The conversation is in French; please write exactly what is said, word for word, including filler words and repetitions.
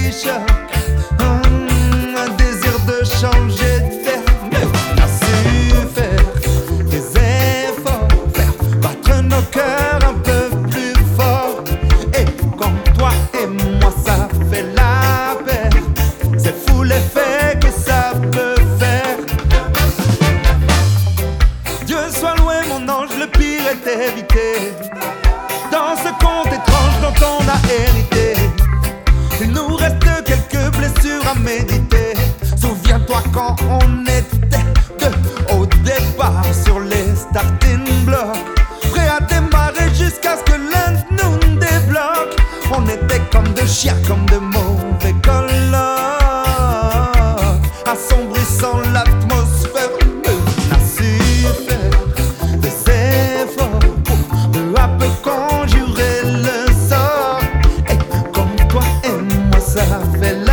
riche, hum, un désir de changer d'air. Mais on a su faire des efforts, faire battre nos cœurs un peu plus fort. Et quand toi et moi ça fait la paire, c'est fou l'effet que ça peut faire. Dieu soit loué mon ange, le pire est évité. Dans ce conte étrange dont on a hérité, il nous reste quelques blessures à méditer. Souviens-toi quand on était deux au départ sur les starting blocks, prêts à démarrer jusqu'à ce que l'un de nous débloque. On était comme deux chiens, comme de mauvais colocs, assombrissant l'atmosphère. On a su faire des efforts pour peu à peu conjurer le sort. Et comme toi et moi ça fait